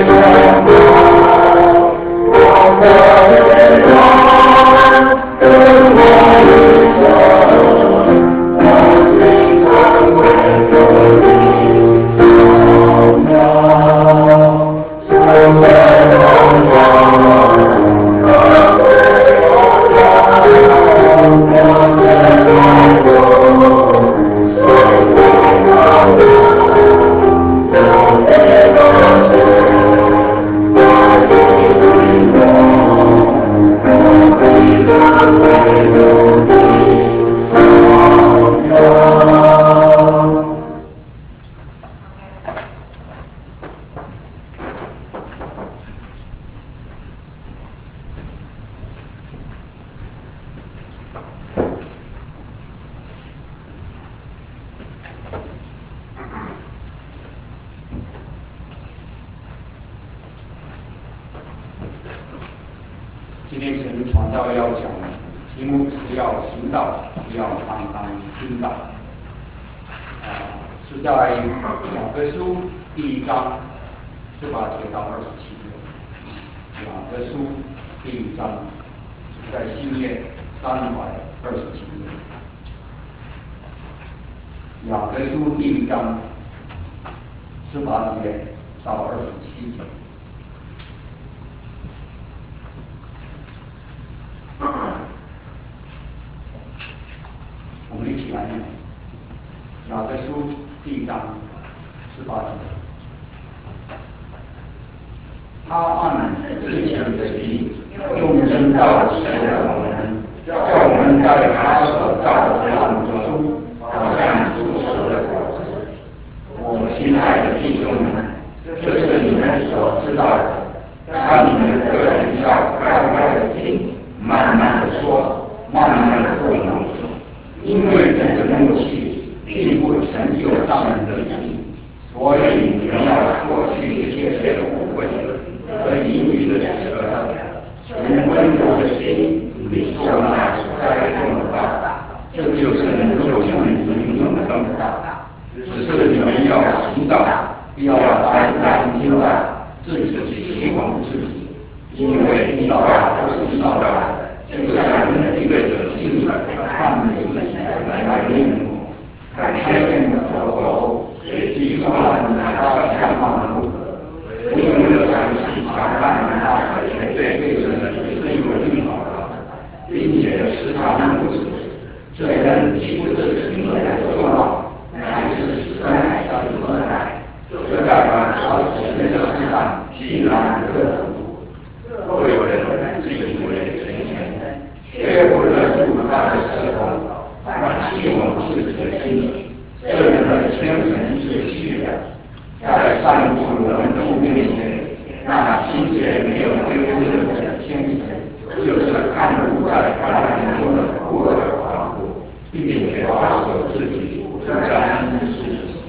今天神传道要讲的题目是要行道，要常常听道。是在雅各书第1章18节到27节。雅各书第1章是在新约327页。雅各书第1章18节到27节。我们一起来念雅各书第1章18节。他按自己的旨意用真道使我们，叫我们在他所造的万物中，好像出熟的果子。我亲爱的弟兄们，这是你们所知道的，但你们个人要乖乖的听，慢慢的说，慢慢的不能说，因为人的怒气并不成就上人的意，所以你们要脱去一切的污秽和淫语的舌头，用温柔的心领受那所栽种的道，这就是能救你们永生的道。只是你们要行道，要单单听道，自己欺哄自己，因为听道不是道的。就像人对着镜子看自己的来面目，看见的佛头，随即说他相貌如何，不用的详细查看他的绝对神是有律法的，并且时常如此。这人岂不是行人的作望，乃是生来是何来？这代表他神的世上既然得福，若有人自以为神贤，却不认出他的时候，反欺哄自己的心，这人的精神是虚的。在上主我们主面前，那清洁没有丢失的天神，就是看不在凡人中的孤儿寡妇，并且保守自己不沾之事。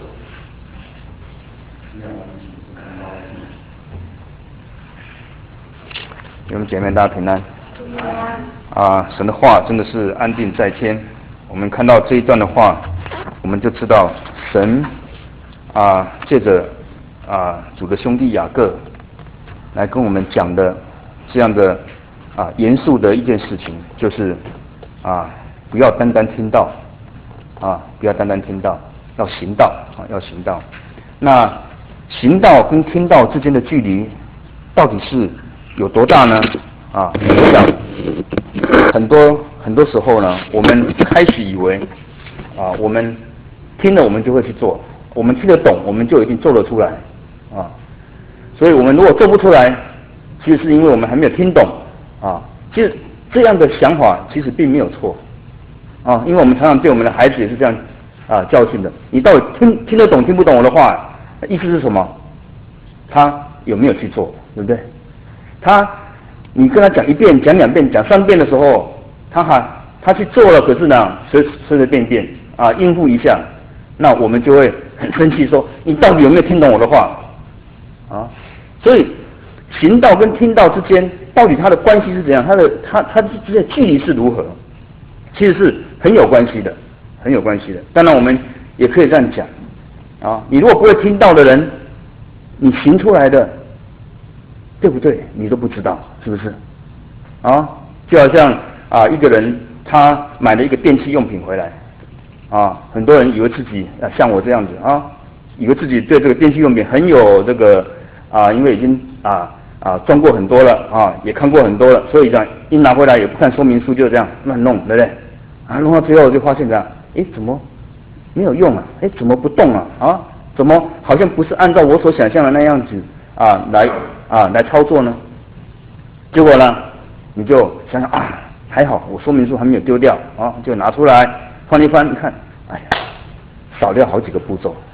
弟兄姐妹，大家平安。神的话真的是安定在天。我们看到这一段的话，我们就知道神借着主的兄弟雅各来跟我们讲的这样的严肃的一件事情，就是不要单单听道不要单单听道，要行道要行道。那行道跟听道之间的距离到底是有多大呢？我想很多时候呢，我们开始以为我们听了我们就会去做，我们听得懂我们就一定做得出来所以我们如果做不出来，其实是因为我们还没有听懂其实这样的想法其实并没有错因为我们常常对我们的孩子也是这样教训的。你到底听得懂听不懂我的话，意思是什么？他有没有去做，对不对？你跟他讲1遍、讲2遍、讲3遍的时候，他去做了，可是呢，随便应付一下，那我们就会很生气，说你到底有没有听懂我的话所以行道跟听道之间，到底它的关系是怎样？它之间的距离是如何？其实是很有关系的，很有关系的。当然，我们也可以这样讲你如果不会听道的人，你行出来的对不对？你都不知道，是不是？啊，就好像一个人他买了一个电器用品回来，很多人以为自己像我这样子以为自己对这个电器用品很有这个因为已经装过很多了也看过很多了，所以这样一拿回来也不看说明书就这样乱弄，对不对？弄到最后就发现这样，怎么没有用啊？怎么不动啊？怎么好像不是按照我所想象的那样子来操作呢？结果呢，你就想想还好我说明书还没有丢掉就拿出来翻一翻，你看，哎呀，少掉好几个步骤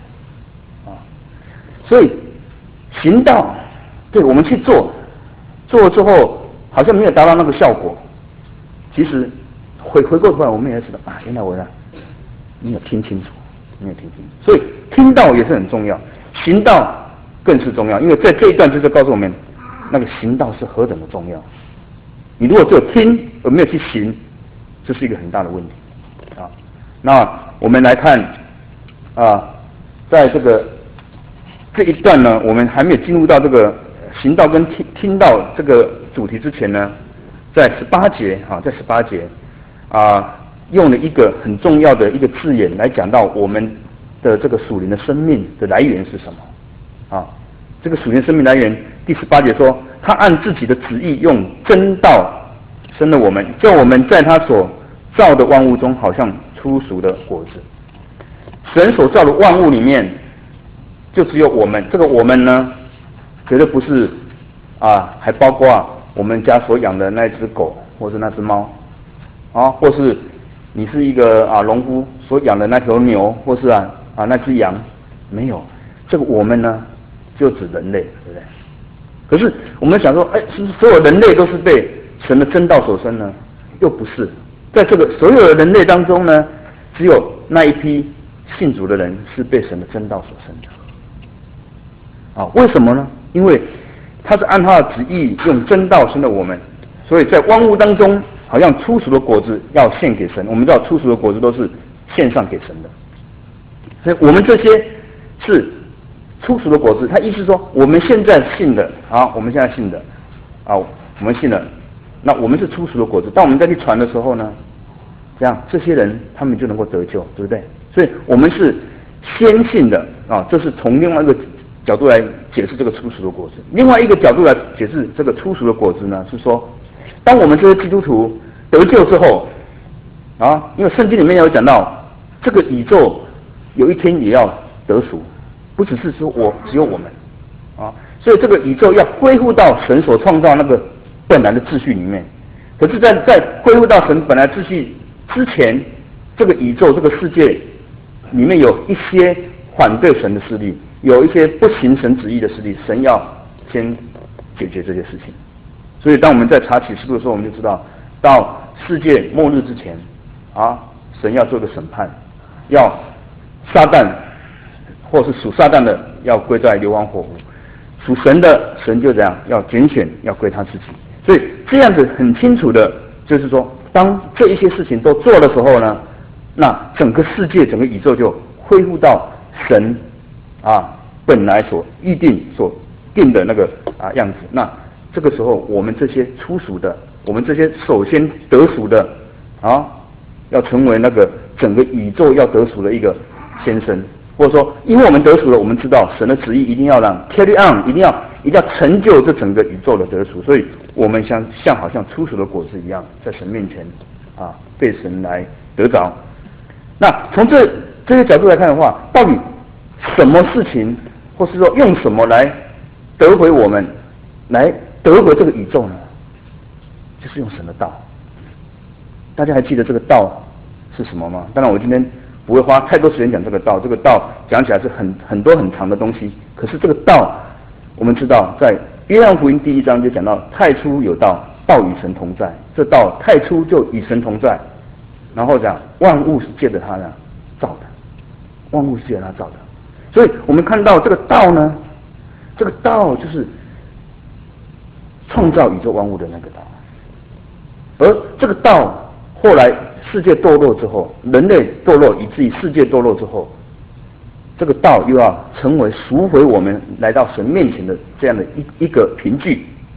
所以行道，对我们去做之后好像没有达到那个效果，其实回过头来我们也知道原来我没有听清楚，所以听道也是很重要，行道更是重要，因为在这一段就是告诉我们那个行道是何等的重要。你如果只有听而没有去行，这是一个很大的问题那我们来看在这一段呢，我们还没有进入到这个行道跟听道这个主题之前呢，在18节在18节用了一个很重要的一个字眼来讲到我们的这个属灵的生命的来源是什么这个属灵生命来源，第18节说，他按自己的旨意用真道生了我们，叫我们在他所造的万物中好像初熟的果子。神所造的万物里面就只有我们，这个我们呢绝对不是还包括我们家所养的那只狗或是那只猫或是你是一个农夫所养的那头牛或是那只羊，没有，这个我们呢就指人类，对不对？可是我们想说是不是所有人类都是被神的真道所生呢？又不是，在这个所有的人类当中呢，只有那一批信主的人是被神的真道所生的为什么呢？因为他是按他的旨意用真道生的我们，所以在万物当中好像初熟的果子要献给神。我们知道初熟的果子都是献上给神的，所以我们这些是初熟的果子。他意思说我们现在信的我们现在信的我们信了，那我们是初熟的果子。当我们再去传的时候呢，这样这些人他们就能够得救，对不对？所以我们是先信的这是从另外一个角度来解释这个初熟的果子。另外一个角度来解释这个初熟的果子呢，是说当我们这些基督徒得救之后因为圣经里面有讲到这个宇宙有一天也要得赎，不只是说只有我们所以这个宇宙要恢复到神所创造那个本来的秩序里面。可是在恢复到神本来秩序之前，这个宇宙这个世界里面有一些反对神的势力，有一些不行神旨意的势力，神要先解决这些事情。所以当我们在查启示录的时候，我们就知道到世界末日之前神要做个审判，要撒旦或是属撒旦的要归在硫磺火湖，属神的神就这样要拣选，要归他自己。所以这样子很清楚的就是说，当这一些事情都做的时候呢，那整个世界整个宇宙就恢复到神本来所预定所定的那个样子。那这个时候我们这些初属的，我们这些首先得赎的要成为那个整个宇宙要得赎的一个先生，或者说因为我们得赎了，我们知道神的旨意一定要让 carry on， 一定要成就这整个宇宙的得赎，所以我们像好像初熟的果子一样，在神面前被神来得着。那从这些角度来看的话，到底什么事情，或是说用什么来得回我们，来得回这个宇宙呢？就是用神的道。大家还记得这个道是什么吗？当然我今天不会花太多时间讲这个道，这个道讲起来是很多很长的东西。可是这个道，我们知道在约翰福音第1章就讲到，太初有道，道与神同在，这道太初就与神同在。然后讲万物是借着他造的，万物是借着他造的。所以我们看到这个道呢，这个道就是创造宇宙万物的那个道。而这个道后来世界堕落之后，人类堕落以至于世界堕落之后，这个道又要成为赎回我们来到神面前的这样的一个凭据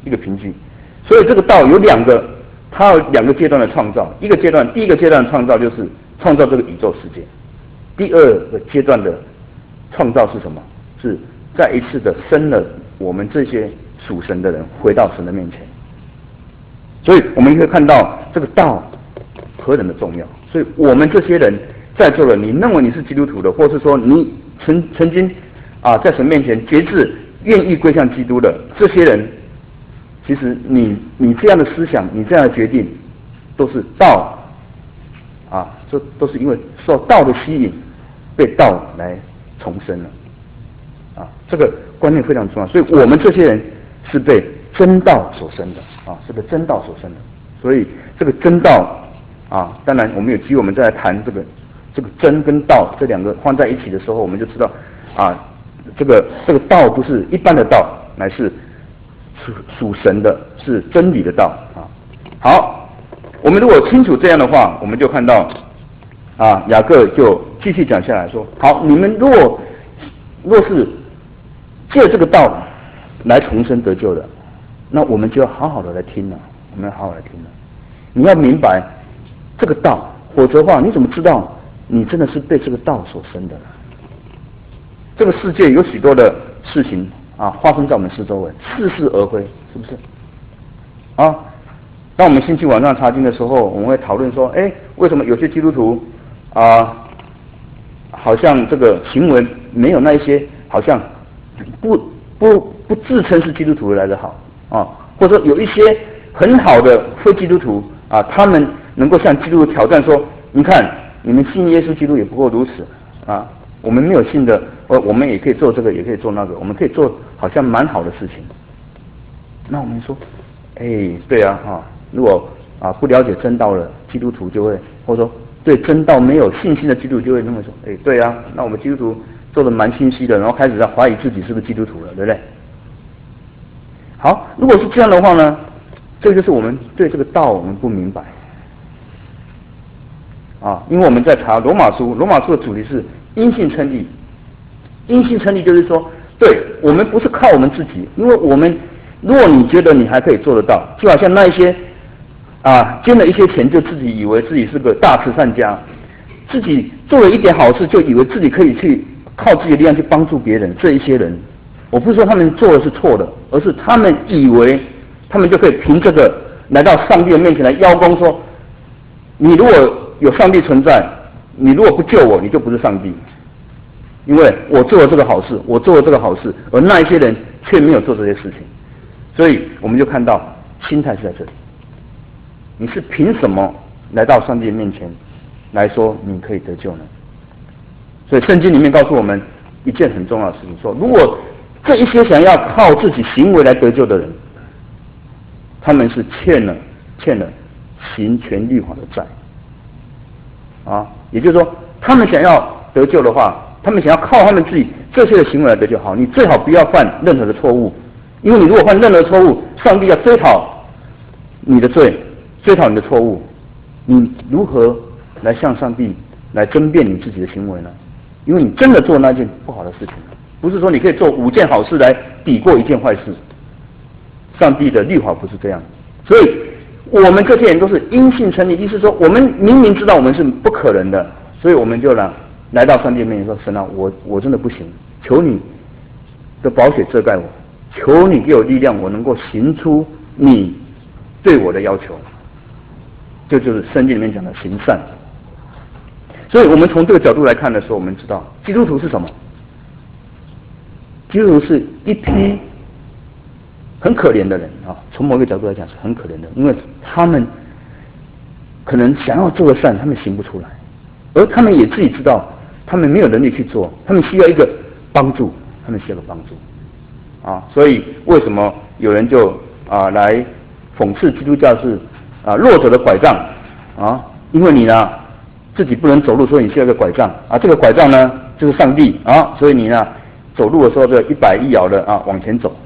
一个凭据。所以这个道有它有两个阶段的创造。第一个阶段的创造就是创造这个宇宙世界。第二个阶段的创造是什么？是再一次的生了我们这些属神的人回到神的面前。所以我们可以看到这个道何等的重要。所以我们这些人在座的，你认为你是基督徒的，或是说你曾经在神面前决志愿意归向基督的这些人，其实你这样的思想，你这样的决定，都是道这都是因为受道的吸引，被道来重生了这个观念非常重要。所以我们这些人是被真道所生的是被真道所生的。所以这个真道当然我们有机会我们再来谈这个真跟道这两个放在一起的时候，我们就知道这个道不是一般的道，乃是属神的，是真理的道好，我们如果清楚这样的话，我们就看到雅各就继续讲下来说，好，你们若是借这个道来重生得救的，那我们就要好好的来听了，我们要好好来听了。你要明白这个道，否则的话，你怎么知道你真的是被这个道所生的呢？这个世界有许多的事情发生在我们四周围，似是而非，是不是？当我们星期晚上查经的时候，我们会讨论说，为什么有些基督徒好像这个行为没有那一些好像不自称是基督徒来的好或者说有一些很好的非基督徒他们能够向基督徒挑战说，你看你们信耶稣基督也不过如此我们没有信的，我们也可以做这个，也可以做那个，我们可以做好像蛮好的事情。那我们说，对如果不了解真道了，基督徒就会，或者说对真道没有信心的基督徒就会认为说，对那我们基督徒做的蛮清晰的，然后开始在怀疑自己是不是基督徒了，对不对？好，如果是这样的话呢，这个就是我们对这个道我们不明白因为我们在查罗马书的主题是因信称义。因信称义就是说，对，我们不是靠我们自己，因为我们，如果你觉得你还可以做得到，就好像那一些捐了一些钱就自己以为自己是个大慈善家，自己做了一点好事就以为自己可以去靠自己的力量去帮助别人，这一些人，我不是说他们做的是错的，而是他们以为他们就可以凭这个来到上帝的面前来邀功说，你如果有上帝存在，你如果不救我，你就不是上帝，因为我做了这个好事，而那一些人却没有做这些事情。所以我们就看到心态是在这里，你是凭什么来到上帝的面前来说你可以得救呢？所以圣经里面告诉我们一件很重要的事情，说如果这一些想要靠自己行为来得救的人，他们是欠了行全律法的债也就是说，他们想要得救的话，他们想要靠他们自己这些的行为来得救，好，你最好不要犯任何的错误，因为你如果犯任何错误，上帝要追讨你的罪，追讨你的错误，你如何来向上帝来争辩你自己的行为呢？因为你真的做那件不好的事情，不是说你可以做5件好事来抵过1件坏事，上帝的律法不是这样。所以我们这些人都是因信称义，意思说我们明明知道我们是不可能的，所以我们就来到上帝面前说，神我真的不行，求你的宝血遮盖我，求你给我力量，我能够行出你对我的要求，这就是圣经里面讲的行善。所以我们从这个角度来看的时候，我们知道基督徒是什么？基督徒是一批很可怜的人从某个角度来讲是很可怜的，因为他们可能想要做的善，他们行不出来，而他们也自己知道他们没有能力去做，他们需要一个帮助，所以为什么有人就来讽刺基督教是弱者的拐杖因为你呢自己不能走路，所以你需要一个拐杖这个拐杖呢就是上帝所以你呢走路的时候就一摆一摇的往前走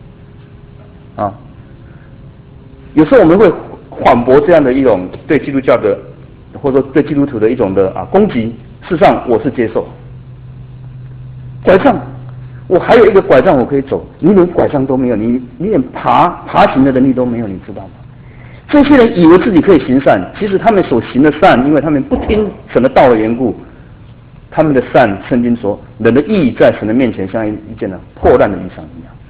有时候我们会反驳这样的一种对基督教的或者说对基督徒的一种的攻击，事实上我是接受拐杖， 我还有一个拐杖我可以走，你连拐杖都没有，你连爬行的能力都没有，你知道吗？这些人以为自己可以行善，其实他们所行的善，因为他们不听神的道的缘故，他们的善，圣经说，人的义在神的面前像一件破烂的衣裳一样。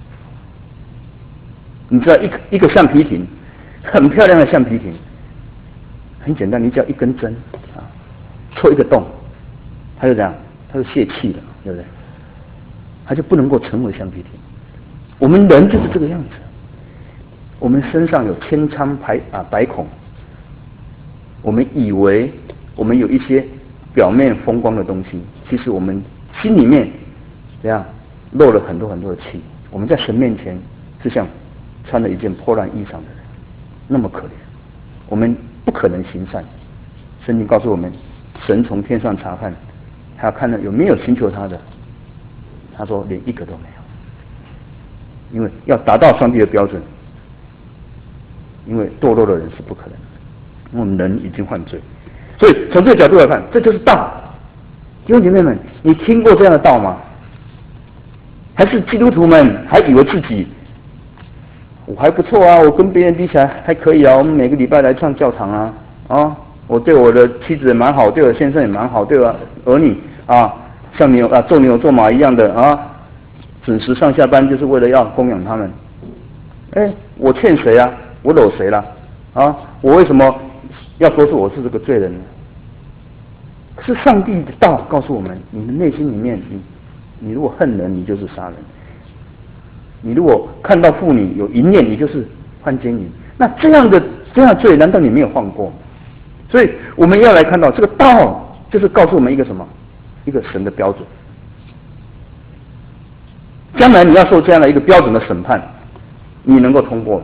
你知道一个橡皮艇，很漂亮的橡皮艇，很简单，你只要一根针啊，戳一个洞，它就这样，它就泄气了，对不对？它就不能够成为橡皮艇。我们人就是这个样子。我们身上有千疮百孔，我们以为我们有一些表面风光的东西，其实我们心里面这样漏了很多很多的气。我们在神面前是像穿了一件破烂衣裳的人，那么可怜，我们不可能行善。圣经告诉我们，神从天上查看，他要看到有没有寻求他的，他说连一个都没有，因为要达到上帝的标准。因为堕落的人是不可能的，因为我们人已经犯罪，所以从这个角度来看，这就是道。弟兄姐妹们，你听过这样的道吗？还是基督徒们还以为自己我还不错啊，我跟别人比起来还可以啊，我们每个礼拜来上教堂啊，我对我的妻子也蛮好，对我先生也蛮好，对我儿女啊像做牛做马一样的啊，准时上下班就是为了要供养他们。我欠谁啊？我惹谁了？啊，我为什么要说我是这个罪人呢？可是上帝的道告诉我们，你的内心里面，你如果恨人，你就是杀人；你如果看到妇女有淫念，你就是犯奸淫。那这样的罪，难道你没有犯过？所以我们要来看到这个道，就是告诉我们一个什么？一个神的标准。将来你要受这样的一个标准的审判，你能够通过吗？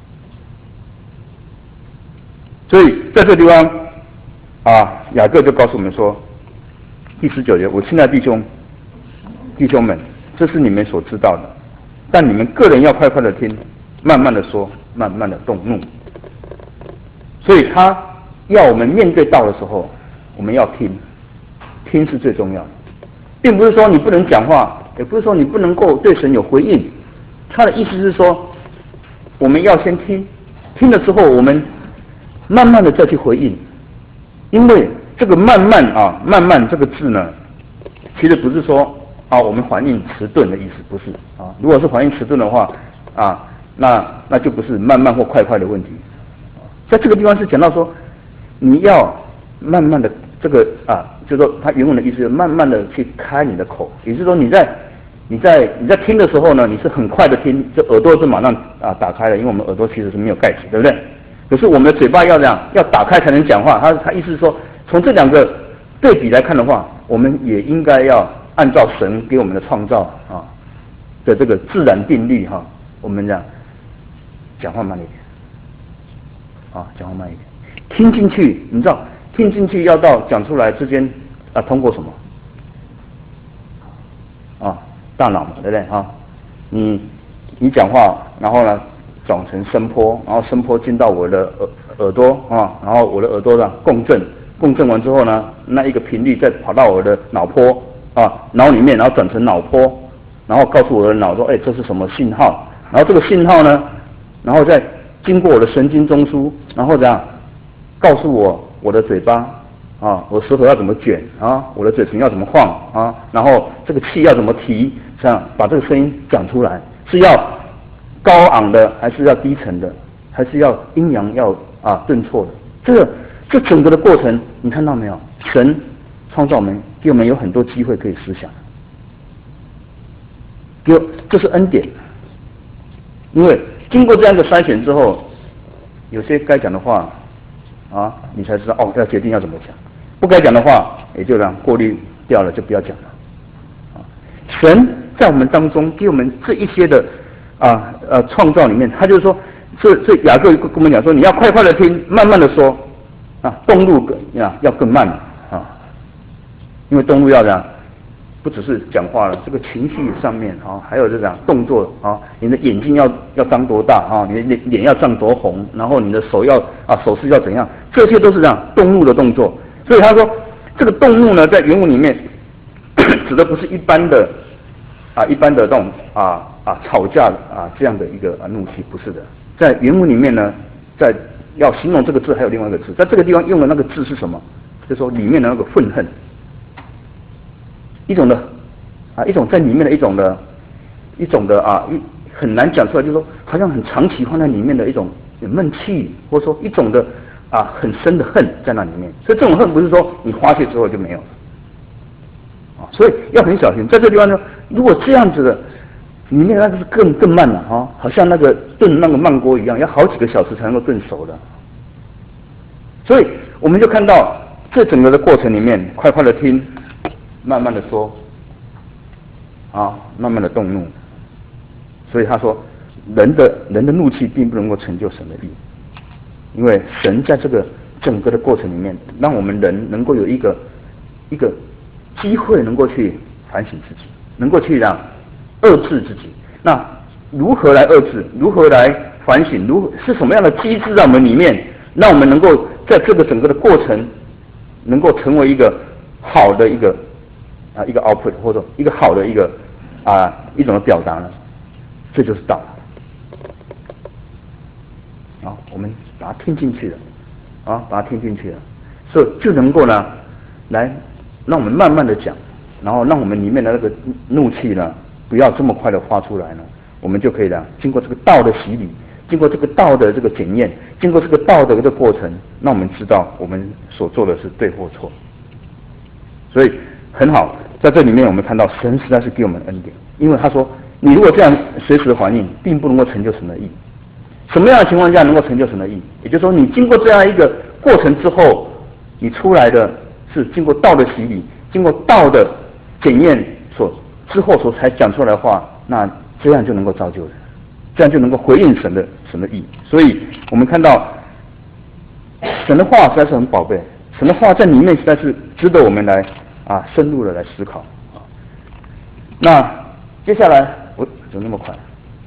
所以在这个地方雅各就告诉我们说，第19节，我亲爱的弟兄们，这是你们所知道的，但你们个人要快快的听，慢慢的说，慢慢的动怒。所以他要我们面对道的时候，我们要听是最重要的，并不是说你不能讲话，也不是说你不能够对神有回应。他的意思是说，我们要先听了之后，我们慢慢的再去回应。因为这个慢慢这个字呢，其实不是说我们反应迟钝的意思，不是啊。如果是反应迟钝的话那就不是慢慢或快的问题。在这个地方是讲到说，你要慢慢的这个就是说他原文的意思是慢慢的去开你的口，也就是说你在听的时候呢，你是很快的听，就耳朵是马上打开了，因为我们耳朵其实是没有盖子，对不对？可是我们的嘴巴要这样，要打开才能讲话。他意思是说，从这两个对比来看的话，我们也应该要按照神给我们的创造的这个自然定律我们讲话慢一点讲话慢一点，听进去，你知道，听进去要到讲出来之间通过什么大脑嘛，对不对你讲话，然后呢转成声波，然后声波进到我的耳朵然后我的耳朵共振完之后呢，那一个频率再跑到我的脑波脑里面，然后转成脑波，然后告诉我的脑说，这是什么信号？然后这个信号呢，然后再经过我的神经中枢，然后这样告诉我的嘴巴我舌头要怎么卷我的嘴唇要怎么晃然后这个气要怎么提，这样把这个声音讲出来，是要高昂的，还是要低沉的，还是要阴阳要顿挫的？这整个的过程，你看到没有？神创造我们，给我们有很多机会可以思想，这是恩典。因为经过这样的筛选之后，有些该讲的话你才知道要决定要怎么讲；不该讲的话，也就过滤掉了，就不要讲了。神在我们当中给我们这一些的创造里面，他就是说，所以雅各跟我们讲说，你要快的听，慢慢的说动怒要更慢因为动怒要这样，不只是讲话了，这个情绪上面还有这样动作你的眼睛要张多大你的脸要涨多红，然后你的手要手势要怎样，这些都是这样动怒的动作。所以他说，这个动怒呢，在原文里面指的不是一般的一般的这种吵架这样的一个怒气，不是的。在原文里面呢，在要形容这个字还有另外一个字，在这个地方用的那个字是什么？就是说里面的那个愤恨，一种在里面的一种的很难讲出来，就是说好像很长期放在里面的一种闷气，或者说一种的很深的恨在那里面。所以这种恨不是说你发泄之后就没有了所以要很小心。在这个地方呢，如果这样子的，里面那个是更慢了好像那个炖那个慢锅一样，要好几个小时才能够炖熟的。所以我们就看到这整个的过程里面，快快的听，慢慢的说，慢慢的动怒。所以他说，人的怒气并不能够成就神的义，因为神在这个整个的过程里面，让我们人能够有一个机会，能够去反省自己，能够去遏制自己。那如何来遏制？如何来反省？是什么样的机制让我们里面，让我们能够在这个整个的过程，能够成为一个好的一个 output， 或者一个好的一种的表达呢？这就是道。我们把它听进去了，把它听进去了，所以就能够呢，来让我们慢慢的讲，然后让我们里面的那个怒气呢，不要这么快的发出来呢，我们就可以经过这个道的洗礼，经过这个道的这个检验，经过这个道的这个过程，让我们知道我们所做的是对或错。所以很好，在这里面我们看到神实在是给我们恩典，因为他说，你如果这样随时的反应，并不能够成就神的义。什么样的情况下能够成就神的义？也就是说，你经过这样一个过程之后，你出来的是经过道的洗礼，经过道的检验之后所才讲出来的话，那这样就能够造就人，这样就能够回应神的义。所以我们看到神的话实在是很宝贝，神的话在里面实在是值得我们来深入的来思考。那接下来怎么那么快？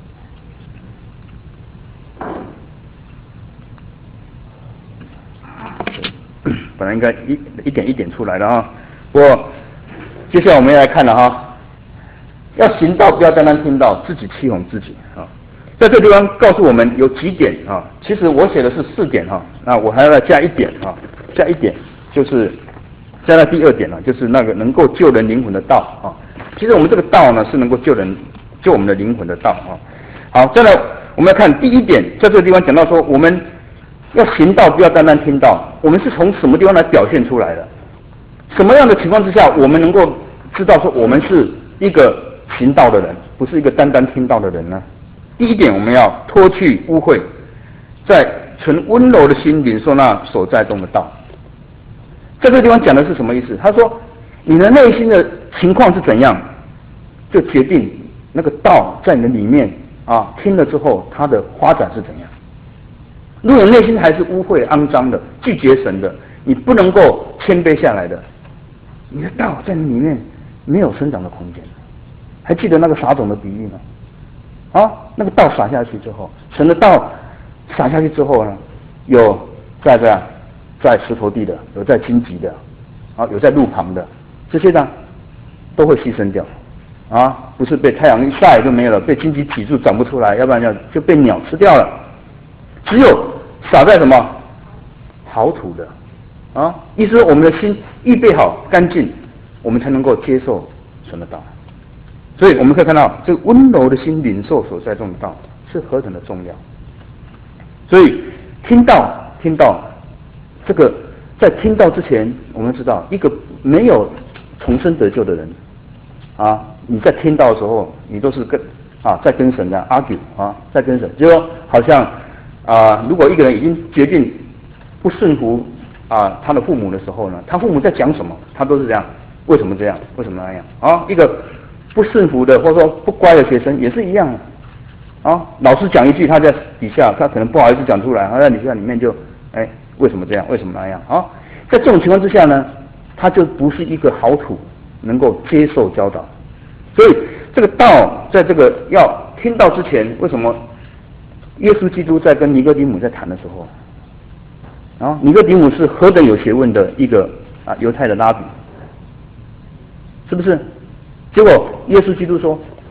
本来应该一点一点出来的不过接下来我们要来看了要行道不要单单听道，自己欺哄自己在这个地方告诉我们有几点其实我写的是4点那我还要再加一点加一点就是加到第2点就是那个能够救人灵魂的道其实我们这个道呢是能够救我们的灵魂的道好，再来我们要看第1点，在这个地方讲到说我们要行道不要单单听道，我们是从什么地方来表现出来的？什么样的情况之下我们能够知道说我们是一个行道的人，不是一个单单听道的人呢？第1点，我们要脱去污秽，在存温柔的心领受那所在中的道。在这个地方讲的是什么意思？他说你的内心的情况是怎样，就决定那个道在你的里面听了之后它的发展是怎样。如果你内心还是污秽肮脏的，拒绝神的，你不能够谦卑下来的，你的道在你里面没有生长的空间。还记得那个撒种的比喻吗？那个道撒下去之后，神的道撒下去之后呢，有在石头地的，有在荆棘的，有在路旁的，这些呢都会牺牲掉不是被太阳一晒就没有了，被荆棘挤住长不出来，要不然就被鸟吃掉了。只有撒在什么好土的意思说我们的心预备好干净，我们才能够接受神的道。所以我们可以看到这个温柔的心领受所在中的道是何等的重要。所以听道这个在听道之前，我们知道一个没有重生得救的人你在听道的时候，你都是在跟神argue 在跟神，就说好像如果一个人已经决定不顺服他的父母的时候呢，他父母在讲什么，他都是这样，为什么这样，为什么那样一个不顺服的或者说不乖的学生也是一样老师讲一句，他在底下他可能不好意思讲出来，他在底下里面就为什么这样，为什么那样在这种情况之下呢，他就不是一个好土，能够接受教导。所以这个道在这个要听道之前，为什么耶稣基督在跟尼哥底母在谈的时候尼哥底母是何等有学问的一个犹太的拉比，是不是？结果耶稣基督说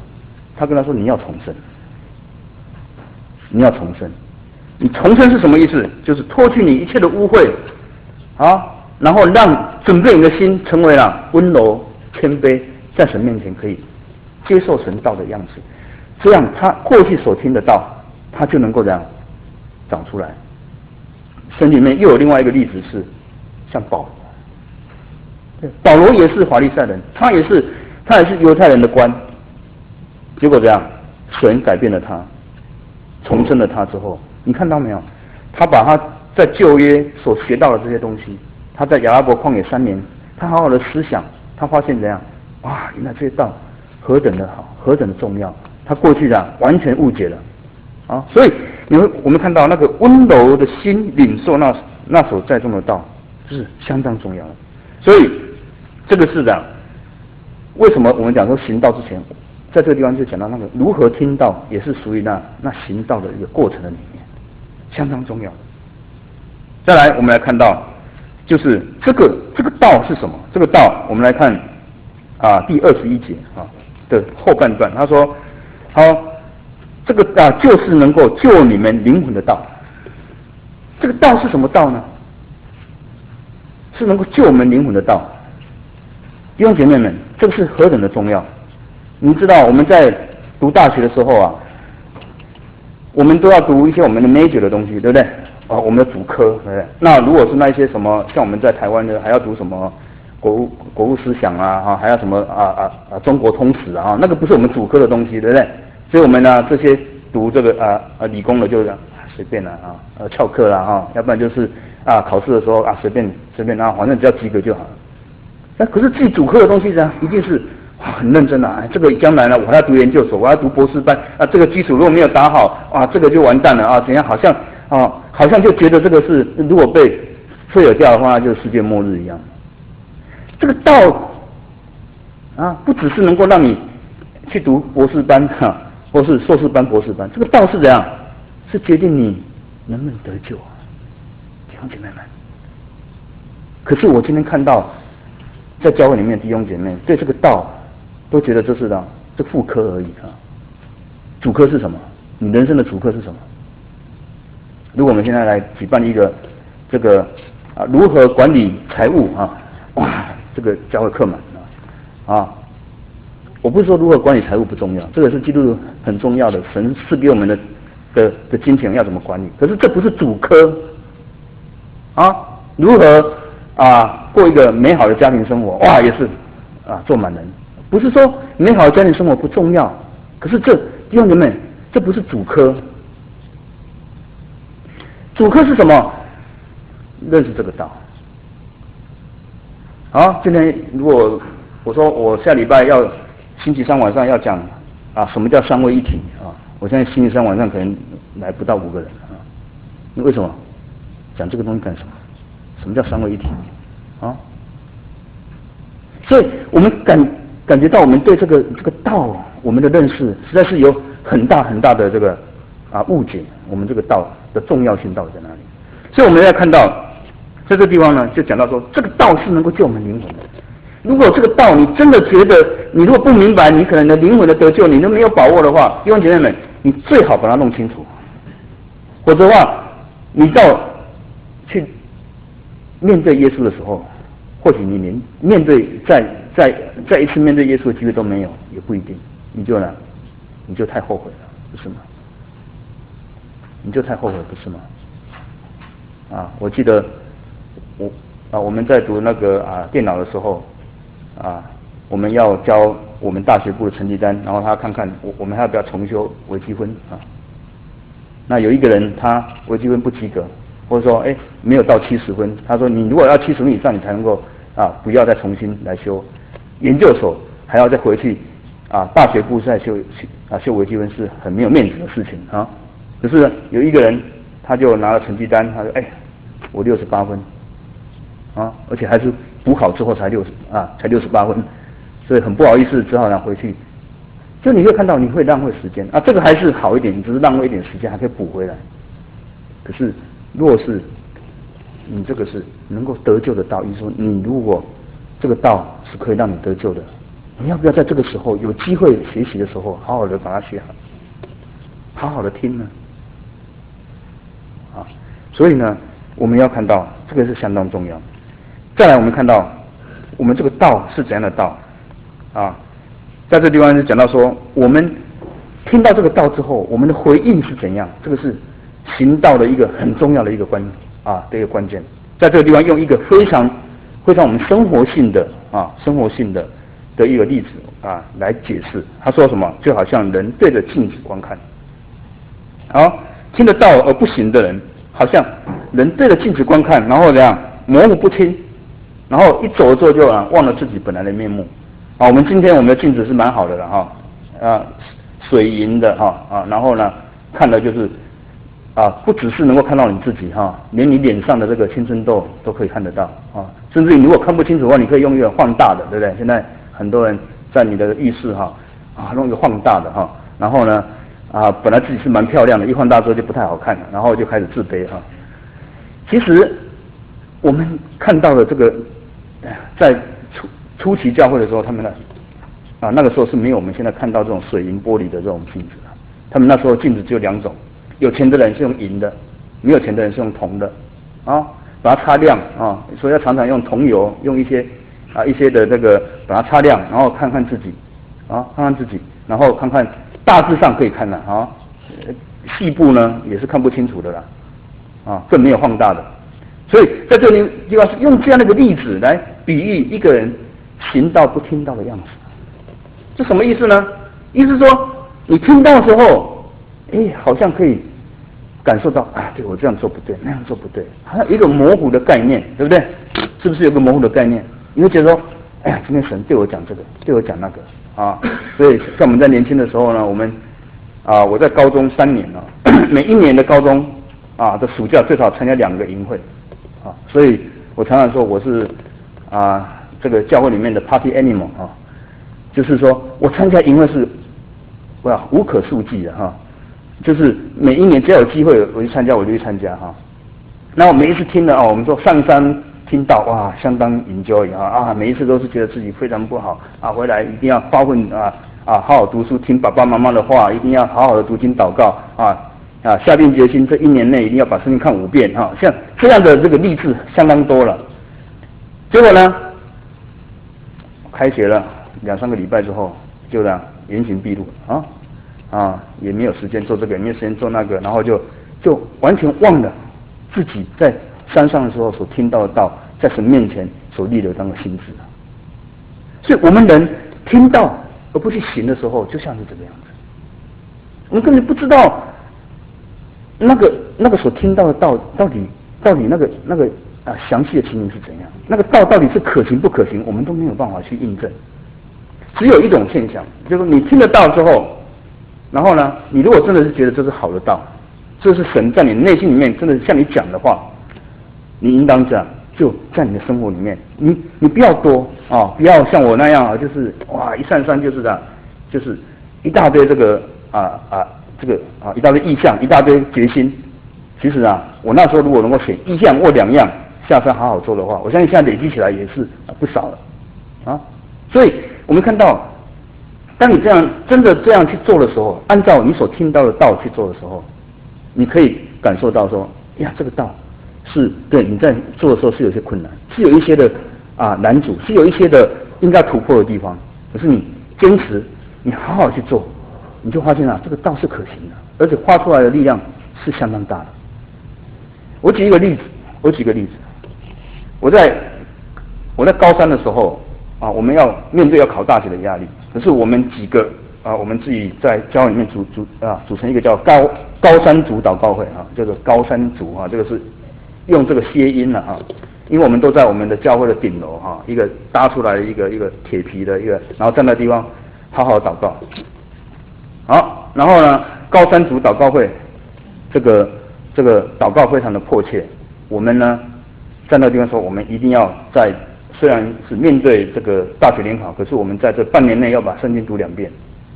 他跟他说你要重生，你要重生。你重生是什么意思？就是脱去你一切的污秽啊，然后准备你的心成为了温柔谦卑，在神面前可以接受神道的样子，这样他过去所听的道，他就能够这样长出来。圣经里面又有另外一个例子是像保罗，保罗也是法利赛人，他也是犹太人的官，结果这样神改变了他，重生了他之后，你看到没有？他把他在旧约所学到的这些东西，他在亚拉伯旷野3年，他好好的思想，他发现怎样？哇，原来这些道何等的好，何等的重要！他过去的完全误解了啊！所以我们看到那个温柔的心领受那所栽种的道，这是相当重要的。所以这个是这样。为什么我们讲说行道之前，在这个地方就讲到那个如何听道，也是属于那行道的一个过程的里面，相当重要的。再来，我们来看到，就是这个道是什么？这个道，我们来看第21节的后半段，他说：好，这个就是能够救你们灵魂的道。这个道是什么道呢？是能够救我们灵魂的道。弟兄姐妹们，这个是何等的重要！你知道我们在读大学的时候我们都要读一些我们的 major 的东西，对不对？我们的主科，对不对？那如果是那一些什么，像我们在台湾的，还要读什么国务思想还要什么中国通史那个不是我们主科的东西，对不对？所以我们呢这些读这个理工的就随便翘课啦要不然就是考试的时候随便反正只要及格就好了。那可是自己主科的东西呢，一定是很认真这个将来呢，我还要读研究所，我要读博士班这个基础如果没有打好这个就完蛋了怎样？好像就觉得这个是如果被废掉的话，就是世界末日一样。这个道不只是能够让你去读博士班或是硕士班、博士班，这个道是怎样？是决定你能不能得救弟兄姐妹们。可是我今天看到，在教会里面弟兄姐妹对这个道都觉得这是这副科而已主科是什么？你人生的主科是什么？如果我们现在来举办一个这个如何管理财务这个教会课满我不是说如何管理财务不重要，这个是基督徒很重要的，神赐给我们的金钱要怎么管理。可是这不是主科如何过一个美好的家庭生活也是做满人。不是说美好的家庭生活不重要，可是弟兄姐妹，这不是主科。主科是什么？认识这个道。今天如果我说我下礼拜星期三晚上要讲什么叫三位一体我现在星期三晚上可能来不到5个人你为什么讲这个东西干什么？什么叫三位一体所以我们感觉到我们对这个道我们的认识实在是有很大很大的这个误解，我们这个道的重要性到底在哪里？所以我们要看到在这个地方呢，就讲到说这个道是能够救我们灵魂的。如果这个道你真的觉得你如果不明白，你可能的灵魂的得救你都没有把握的话，弟兄姐妹们，你最好把它弄清楚，否则的话你到去面对耶稣的时候，或许你连面对再一次面对耶稣的机会都没有，也不一定，你就太后悔了，不是吗？你就太后悔，不是吗？我记得我们在读那个电脑的时候我们要交我们大学部的成绩单，然后他看看我们还要不要重修微积分那有一个人他微积分不及格，或者说没有到70分，他说你如果要70分以上，你才能够不要再重新来修研究所，还要再回去大学部再修微积分是很没有面子的事情可是呢有一个人他就拿了成绩单，他说我68分而且还是补考之后才68分，所以很不好意思，只好拿回去。就你会看到你会浪费时间这个还是好一点，你只是浪费一点时间还可以补回来。可是若是你这个是能够得救的道，意思说你如果这个道是可以让你得救的， 你要不要在这个时候有机会学习的时候，好好的把它学好，好好的听呢？啊，所以呢，我们要看到这个是相当重要。再来，我们看到我们这个道是怎样的道啊？在这地方是讲到说，我们听到这个道之后，我们的回应是怎样？这个是行道的一个很重要的一个关键。在这个地方用一个非常我们生活性的一个例子来解释。他说什么？就好像人对着镜子观看。好，听得到而不行的人，好像人对着镜子观看，然后怎样模糊不清，然后一走了之后就忘了自己本来的面目。我们今天我们的镜子是蛮好的了水银的然后呢看的就是不只是能够看到你自己连你脸上的这个青春痘都可以看得到甚至你如果看不清楚的话，你可以用一个放大的，对不对？现在很多人在你的浴室弄一个放大的然后呢本来自己是蛮漂亮的，一放大之后就不太好看了，然后就开始自卑其实我们看到的这个在初期教会的时候，他们那个时候是没有我们现在看到这种水银玻璃的这种镜子他们那时候镜子只有2种，有钱的人是用银的，没有钱的人是用铜的把它擦亮所以要常常用桐油，用一些的这个把它擦亮，然后看看自己然后看看大致上可以看了细部呢也是看不清楚的啦更没有放大的。所以在这里地方是用这样的一个例子来比喻一个人行道不听道的样子。这什么意思呢？意思说你听到的时候好像可以感受到对，我这样做不对，那样做不对，好像有一个模糊的概念，对不对？是不是有个模糊的概念？你会觉得说今天神对我讲这个，对我讲那个所以像我们在年轻的时候呢，我们我在高中3年每一年的高中的暑假最少参加2个营会所以我常常说我是这个教会里面的 party animal 就是说我参加营会是无可数计的就是每一年只要有机会我去参加我就去参加那我每一次听了我们说上山听到相当 enjoy 每一次都是觉得自己非常不好回来一定要发奋好好读书，听爸爸妈妈的话，一定要好好的读经祷告下定决心这1年内一定要把圣经看5遍像这样的这个励志相当多了。结果呢开学了2-3个礼拜之后就原形毕露也没有时间做这个，也没有时间做那个，然后就完全忘了自己在山上的时候所听到的道，在神面前所立的那个心志所以我们人听到而不去行的时候，就像是这个样子。我们根本不知道那个所听到的道到底那个详细的情形是怎样，那个道到底是可行不可行，我们都没有办法去印证。只有一种现象，就是你听得到之后，然后呢，你如果真的是觉得这是好的道，这是神在你内心里面真的是向你讲的话，你应当这样，就在你的生活里面，你不要多不要像我那样就是一扇就是这样，就是一大堆这个一大堆意象，一大堆决心。其实我那时候如果能够选1项或2样下山好好做的话，我相信现在累积起来也是不少了所以我们看到，当你真的这样去做的时候，按照你所听到的道去做的时候，你可以感受到说，这个道是对你在做的时候是有些困难，是有一些的难阻，是有一些的应该突破的地方。可是你坚持，你好好去做，你就发现这个道是可行的，而且发出来的力量是相当大的。我举一个例子，我在高3的时候我们要面对要考大学的压力，可是我们几个我们自己在教会里面组成一个叫高山族祷告会这个高山族这个是用这个谐音了因为我们都在我们的教会的顶楼一个搭出来的一个铁皮的然后站在地方好好祷告。好，然后呢，高山族祷告会这个祷告非常的迫切，我们呢站在地方说，我们一定要虽然是面对这个大学联考，可是我们在这半年内要把圣经读2遍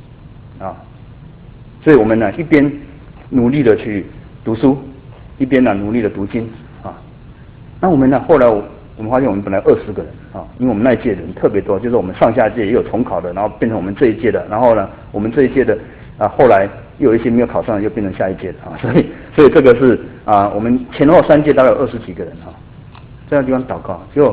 所以我们呢一边努力的去读书，一边努力的读经那我们呢后来我们发现我们本来20个人啊，因为我们那一届人特别多，就是我们上下届也有重考的，然后变成我们这一届的，然后呢，我们这一届的后来又有一些没有考上，又变成下一届的啊，所以这个是我们前后3届大概有20几个人啊，这样的地方祷告，就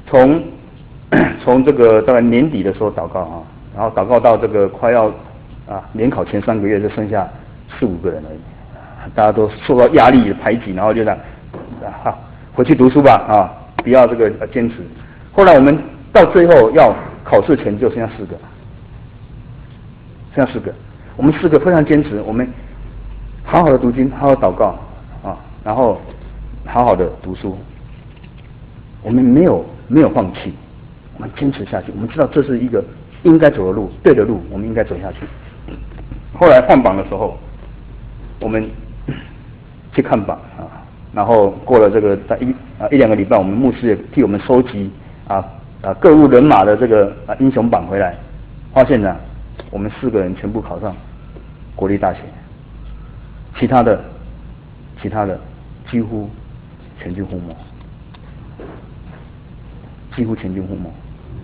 从这个大概年底的时候祷告啊，然后祷告到这个快要联考前3个月，就剩下4、5个人而已，大家都受到压力排挤，然后就这样回去读书吧啊，不要这个坚持。后来我们到最后要考试前就剩下4个，剩下4个，我们4个非常坚持，我们好好的读经，好好祷告啊，然后好好的读书，我们没有放弃，我们坚持下去，我们知道这是一个应该走的路，对的路，我们应该走下去。后来换榜的时候，我们去看榜啊，然后过了这个1、2个礼拜，我们牧师也替我们收集各路人马的这个英雄榜回来，发现呢，我们4个人全部考上国立大学，其他的几乎全军覆没，几乎全军覆没。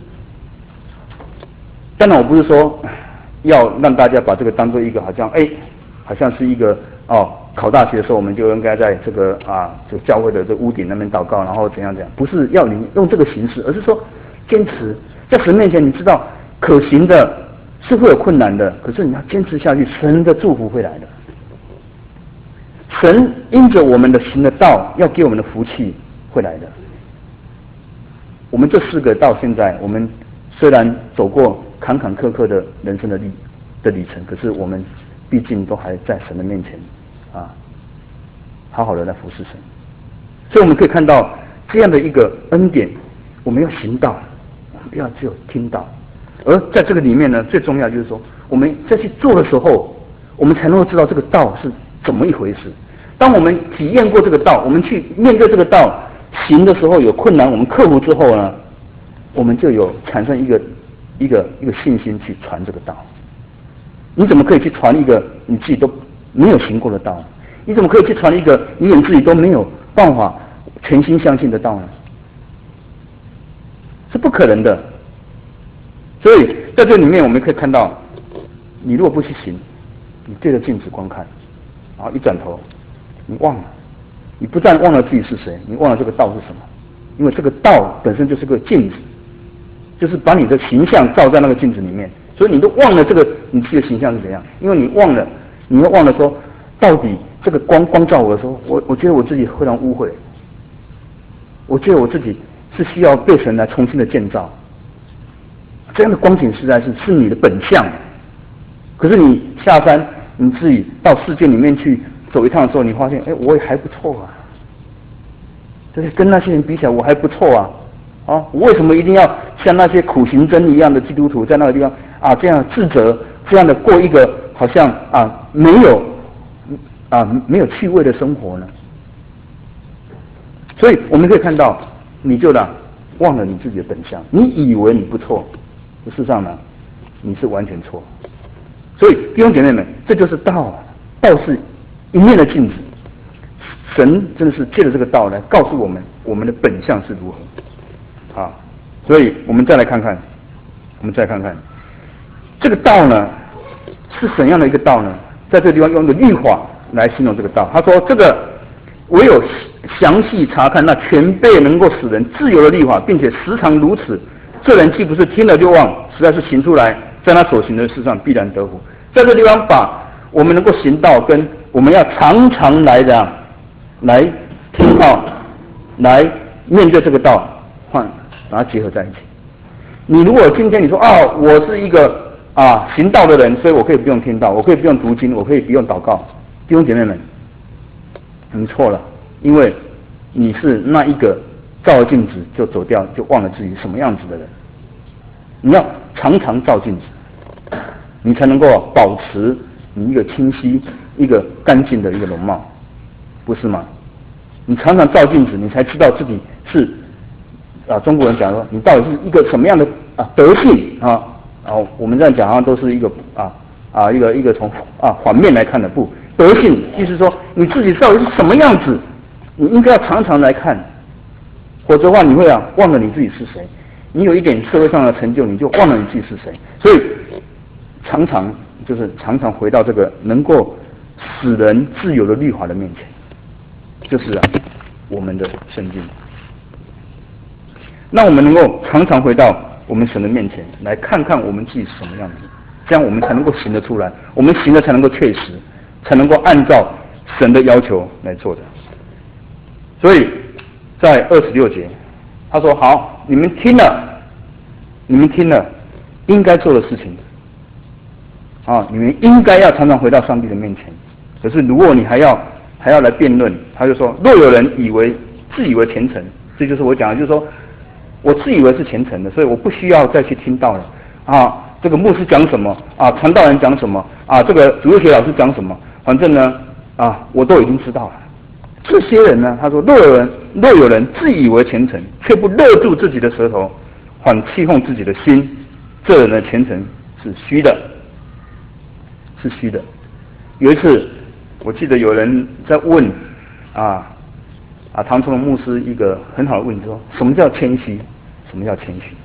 当然，我不是说要让大家把这个当做一个好像是一个考大学的时候我们就应该在这个就教会的这屋顶那边祷告，然后怎样，不是要你用这个形式，而是说坚持在神面前，你知道可行的是会有困难的，可是你要坚持下去，神的祝福会来的。神因着我们的行的道，要给我们的福气会来的。我们这4个到现在，我们虽然走过坎坎坷坷的人生的里程，可是我们毕竟都还在神的面前好好的来服侍神。所以我们可以看到这样的一个恩典，我们要行道，我们不要只有听到。而在这个里面呢，最重要就是说，我们在去做的时候，我们才能够知道这个道是怎么一回事。当我们体验过这个道，我们去面对这个道行的时候有困难，我们克服之后呢，我们就有产生一个信心去传这个道。你怎么可以去传一个你自己都没有行过的道？你怎么可以去传一个你自己都没有办法全心相信的道呢？是不可能的。所以在这里面我们可以看到，你如果不去行，你对着镜子观看，然后一转头你忘了，你不但忘了自己是谁，你忘了这个道是什么，因为这个道本身就是个镜子，就是把你的形象照在那个镜子里面，所以你都忘了这个你自己的形象是怎样，因为你忘了说，到底这个光照我的时候，我觉得我自己非常污秽，我觉得我自己是需要被神来重新的建造，这样的光景实在是你的本相。可是你下山，你自己到世界里面去走一趟的时候，你发现，我也还不错啊，对不对？跟那些人比起来，我还不错啊。我为什么一定要像那些苦行僧一样的基督徒，在那个地方这样自责，这样的过一个好像没有趣味的生活呢？所以我们可以看到，你就忘了你自己的本相，你以为你不错，事实上呢，你是完全错。所以弟兄姐妹们，这就是道，道是一面的镜子，神真的是借着这个道来告诉我们，我们的本相是如何。所以我们再来看看，这个道呢是怎样的一个道呢？在这个地方用一个律法来形容这个道。他说，这个唯有详细查看那全备能够使人自由的律法，并且时常如此，这人既不是听了就忘，实在是行出来，在他所行的事上必然得福。在这个地方把我们能够行道跟我们要常常来听道，来面对这个道，把它结合在一起。你如果今天你说我是一个行道的人，所以我可以不用听道，我可以不用读经，我可以不用祷告。弟兄姐妹们，你错了，因为你是那一个照了镜子就走掉，就忘了自己什么样子的人。你要常常照镜子，你才能够保持你一个清晰、一个干净的一个容貌，不是吗？你常常照镜子，你才知道自己是中国人讲说，你到底是一个什么样的德性我们这样讲都是一个一个从反面来看的，不，德性意思说你自己到底是什么样子，你应该要常常来看， 否则的话你会忘了你自己是谁。你有一点社会上的成就，你就忘了你自己是谁。所以常常回到这个能够使人自由的律法的面前，就是我们的圣经。那我们能够常常回到我们神的面前，来看看我们自己是什么样子，这样我们才能够行得出来，我们行的才能够确实，才能够按照神的要求来做的。所以在26节他说，好，你们听了应该做的事情你们应该要常常回到上帝的面前。可是如果你还要来辩论，他就说，若有人自以为虔诚，这就是我讲的，就是说我自以为是虔诚的，所以我不需要再去听到了这个牧师讲什么传道人讲什么这个主日学老师讲什么，反正呢我都已经知道了。这些人呢，他说，若有人自以为虔诚，却不勒住自己的舌头，反欺哄自己的心，这人的虔诚是虚的，是虚的。有一次我记得有人在问唐崇荣牧师一个很好的问题，说什么叫谦虚？什么叫谦虚？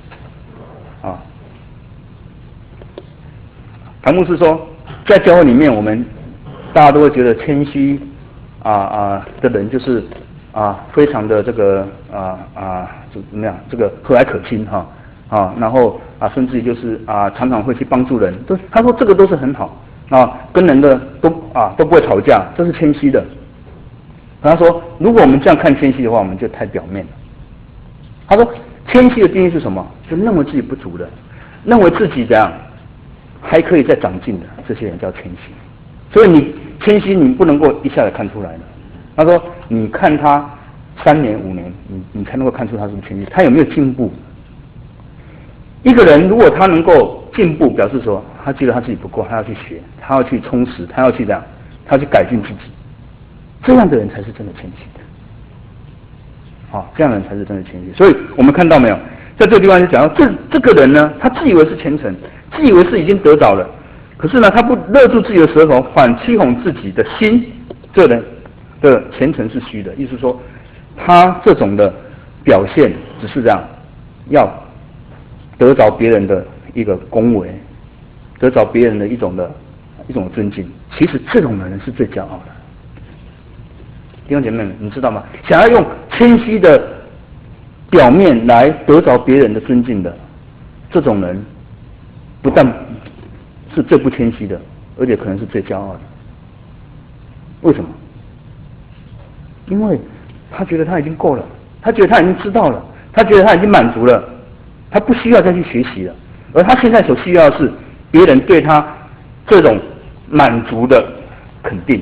唐牧师说，在教会里面，我们大家都会觉得谦虚的人就是非常的这个怎么样？这个和蔼可亲然后甚至于就是常常会去帮助人。他说这个都是很好跟人的都不会吵架，这是谦虚的。他说，如果我们这样看谦虚的话，我们就太表面了。他说，谦虚的定义是什么？就认为自己不足的，认为自己怎样还可以再长进的，这些人叫谦虚。所以你谦虚，你不能够一下子看出来的。他说，你看他3年5年，你才能够看出他是不是谦虚，他有没有进步。一个人如果他能够进步，表示说他觉得他自己不够，他要去学，他要去充实，他要去这样，他要去改进自己。这样的人才是真的谦虚的，这样的人才是真的谦虚。所以我们看到没有，在这个地方就讲到这个人呢，他自以为是虔诚，自以为是已经得着了，可是呢，他不勒住自己的舌头，反欺哄自己的心，这人的虔诚是虚的。意思说，他这种的表现只是这样，要得着别人的一个恭维，得着别人的一种尊敬。其实这种人是最骄傲的。弟兄姐妹们，你知道吗？想要用谦虚的表面来得着别人的尊敬的这种人，不但是最不谦虚的，而且可能是最骄傲的。为什么？因为他觉得他已经够了，他觉得他已经知道了，他觉得他已经满足了，他不需要再去学习了。而他现在所需要的是别人对他这种满足的肯定。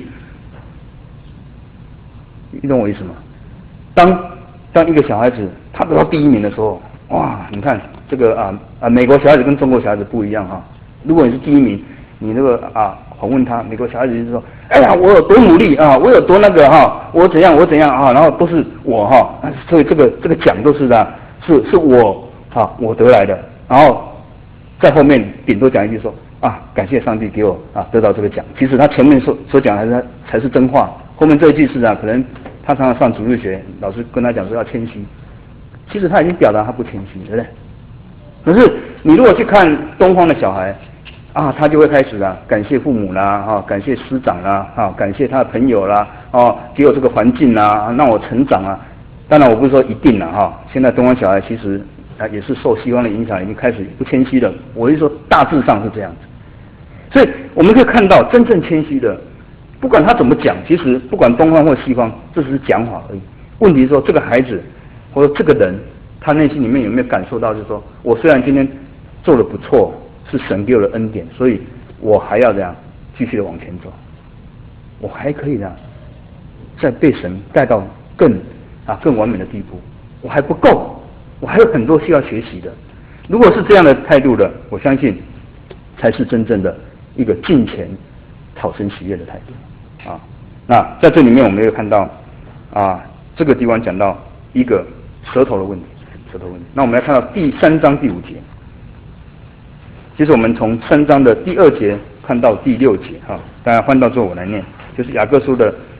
你懂我意思吗？当一个小孩子他得到第1名的时候，哇，你看这个美国小孩子跟中国小孩子不一样如果你是第1名，你那个访问他，美国小孩子就说，哎呀，我有多努力我有多那个我怎样然后都是我所以这个奖都是是我我得来的。然后在后面顶多讲一句说感谢上帝给我得到这个奖。其实他前面所讲的才是真话，后面这一句是可能他常常上主日学，老师跟他讲说要谦虚，其实他已经表达他不谦虚，对不对？可是你如果去看东方的小孩他就会开始感谢父母啦感谢师长啦感谢他的朋友啦给我这个环境啦，让我成长当然我不是说一定现在东方小孩其实也是受西方的影响，已经开始不谦虚了。我是说大致上是这样子。所以我们可以看到，真正谦虚的，不管他怎么讲，其实不管东方或西方，这只是讲法而已。问题是说，这个孩子或者这个人，他内心里面有没有感受到，就是说我虽然今天做得不错，是神给我的恩典，所以我还要这样继续的往前走，我还可以再被神带到更完美的地步，我还不够，我还有很多需要学习的。如果是这样的态度的，我相信才是真正的一个敬虔讨神喜悦的态度那在这里面我们也看到这个地方讲到一个舌头的问题。那我们来看到第3章第5节。其实我们从3章的第2节看到第6节大家翻到之后我来念，就是雅各书的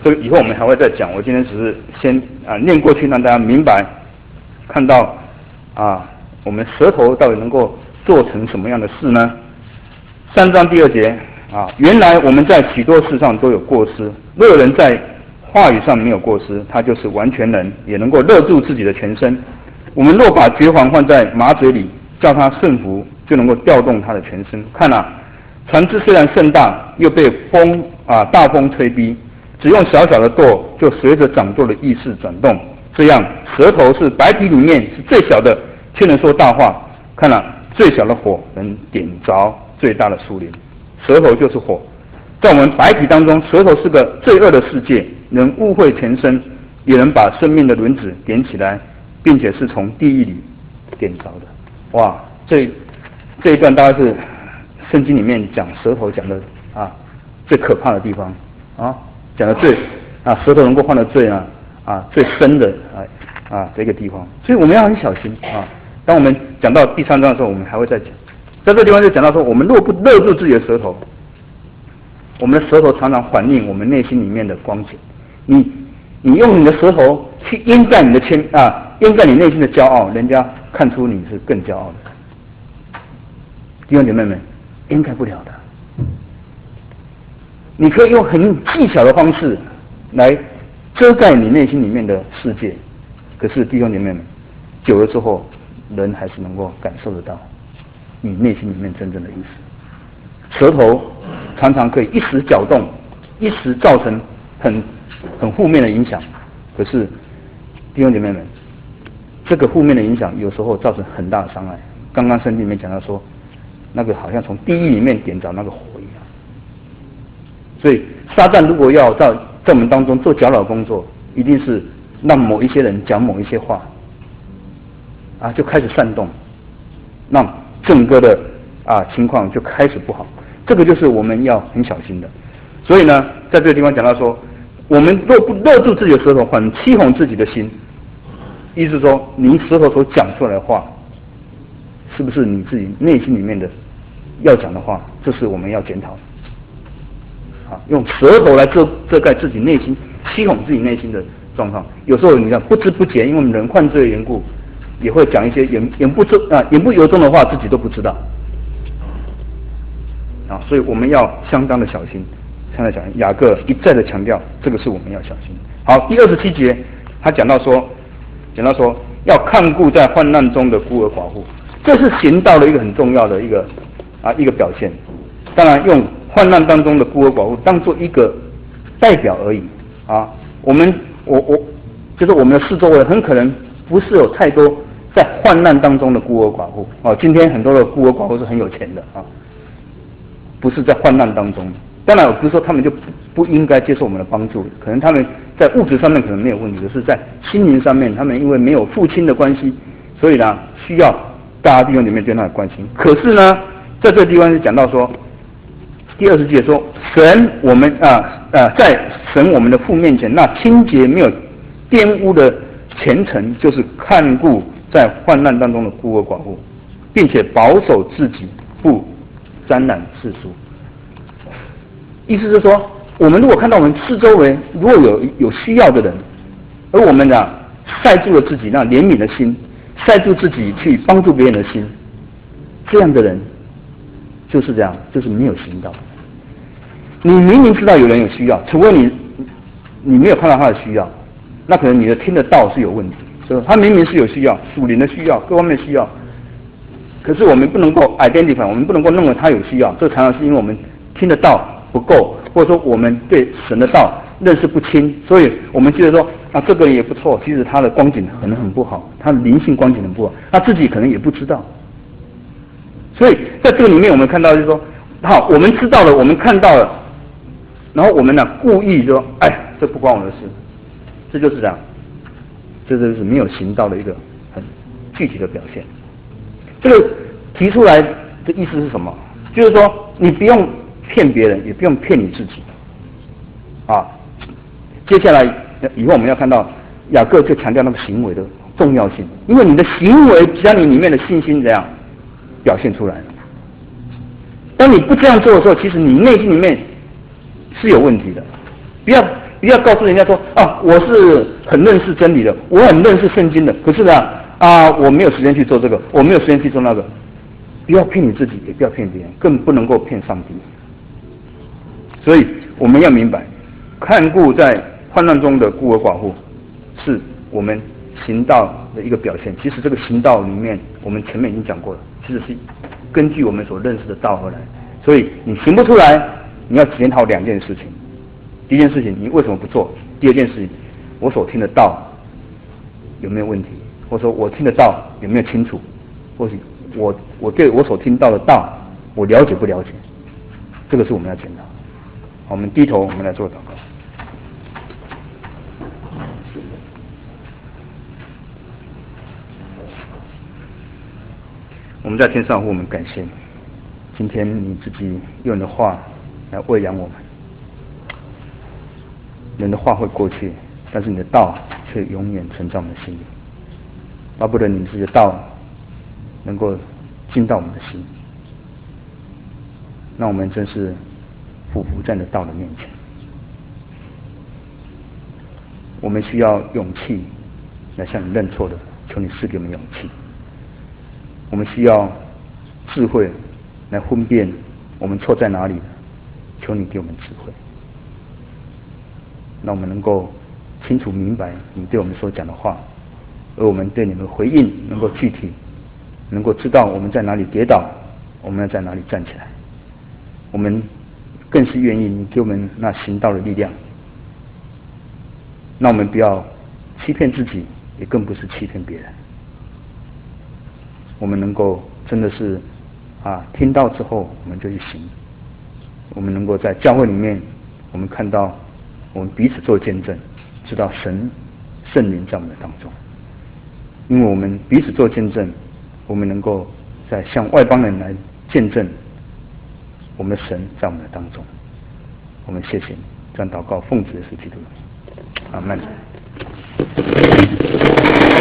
这个以后我们还会再讲。我今天只是先念过去，让大家明白，看到我们舌头到底能够做成什么样的事呢？3章第2节原来我们在许多事上都有过失，若有人在话语上没有过失，他就是完全人，也能够勒住自己的全身。我们若把绝环放在马嘴里，叫他顺服，就能够调动他的全身。看船只虽然甚大，又被大风吹逼，只用小小的舵，就随着掌舵的意识转动。这样，舌头是白体里面是最小的，却能说大话。看最小的火能点着最大的树林。舌头就是火，在我们白体当中，舌头是个罪恶的世界，能污秽全身，也能把生命的轮子点起来，并且是从地狱里点着的。哇，这一段大概是圣经里面讲舌头讲的最可怕的地方讲的最舌头能够犯的罪最深的这个地方，所以我们要很小心当我们讲到第3章的时候，我们还会再讲。在这个地方就讲到说，我们若不勒住自己的舌头，我们的舌头常常反映我们内心里面的光景。你用你的舌头去掩盖你的掩盖你内心的骄傲，人家看出你是更骄傲的。弟兄姐妹们，掩盖不了的。你可以用很技巧的方式来遮盖你内心里面的世界，可是弟兄姐妹们，久了之后，人还是能够感受得到你内心里面真正的意思。舌头常常可以一时搅动，一时造成很负面的影响，可是弟兄姐妹们，这个负面的影响有时候造成很大的伤害。刚刚圣经里面讲到说，那个好像从地狱里面点着那个火一样。所以撒旦如果要在我们当中做搅扰工作，一定是让某一些人讲某一些话就开始煽动，让整个的情况就开始不好。这个就是我们要很小心的。所以呢，在这个地方讲到说，我们若不勒住自己的舌头，反欺哄自己的心。意思说，你舌头所讲出来的话，是不是你自己内心里面的要讲的话？这是我们要检讨的。用舌头来遮盖自己内心，欺哄自己内心的状况。有时候你看不知不觉，因为我们人犯罪的缘故，也会讲一些言不由衷的话，自己都不知道。所以我们要相当的小心。现在讲雅各一再的强调，这个是我们要小心。好，第27节他讲到说要看顾在患难中的孤儿寡妇，这是行道的一个很重要的一个表现。当然用患难当中的孤儿寡妇当做一个代表而已我就是我们的四周围很可能不是有太多在患难当中的孤儿寡妇今天很多的孤儿寡妇是很有钱的不是在患难当中。当然我不是说他们就不应该接受我们的帮助，可能他们在物质上面可能没有问题，可是在心灵上面，他们因为没有父亲的关系，所以呢需要大家弟兄姐妹对他的关心。可是呢，在这个地方就讲到说，第20节说，神我们在神我们的父面前，那清洁没有玷污的虔诚，就是看顾在患难当中的孤儿寡妇，并且保守自己不沾染世俗。意思是说，我们如果看到我们四周围如果有需要的人，而我们塞住了自己那怜悯的心，塞住自己去帮助别人的心，这样的人就是这样，就是没有行道。你明明知道有人有需要，除非你没有看到他的需要，那可能你的听得到是有问题，是吧？他明明是有需要，属灵的需要，各方面需要，可是我们不能够 identify， 我们不能够认为他有需要，这常常是因为我们听得到不够，或者说我们对神的道认识不清，所以我们觉得说这个人也不错，其实他的光景可能很不好，他的灵性光景很不好，他自己可能也不知道。所以在这个里面我们看到就是说，好，我们知道了，我们看到了，然后我们故意说，这不关我的事，这就是这样，这就是没有行道的一个很具体的表现。这个提出来的意思是什么？就是说你不用骗别人，也不用骗你自己接下来以后我们要看到雅各就强调那个行为的重要性，因为你的行为将你里面的信心怎样表现出来了。当你不这样做的时候，其实你内心里面是有问题的。 不要告诉人家说啊，我是很认识真理的，我很认识圣经的，可是呢我没有时间去做这个，我没有时间去做那个。不要骗你自己，也不要骗别人，更不能够骗上帝。所以我们要明白，看顾在患难中的孤儿寡妇，是我们行道的一个表现。其实这个行道里面，我们前面已经讲过了，其实是根据我们所认识的道而来。所以你行不出来，你要检讨两件事情。第一件事情，你为什么不做？第二件事情，我所听的道有没有问题？或者说我听的道有没有清楚？或许我对我所听到的道，我了解不了解？这个是我们要检讨。好，我们低头，我们来做祷告。我们在天上父，我们感谢你，今天你自己用你的话来喂养我们。人的话会过去，但是你的道却永远存在我们的心里。巴不得你自己的道能够进到我们的心，让我们真是俯伏在你的道的面前。我们需要勇气来向你认错的，求你赐给我们勇气。我们需要智慧来分辨我们错在哪里，求你给我们智慧，让我们能够清楚明白你对我们所讲的话，而我们对你的回应能够具体，能够知道我们在哪里跌倒，我们要在哪里站起来。我们更是愿意你给我们那行道的力量，让我们不要欺骗自己，也更不是欺骗别人。我们能够真的是听到之后我们就去行。我们能够在教会里面，我们看到我们彼此做见证，知道圣灵在我们的当中。因为我们彼此做见证，我们能够在向外邦人来见证我们的神在我们的当中。我们谢谢你，这样祷告奉主耶稣基督的名，阿们。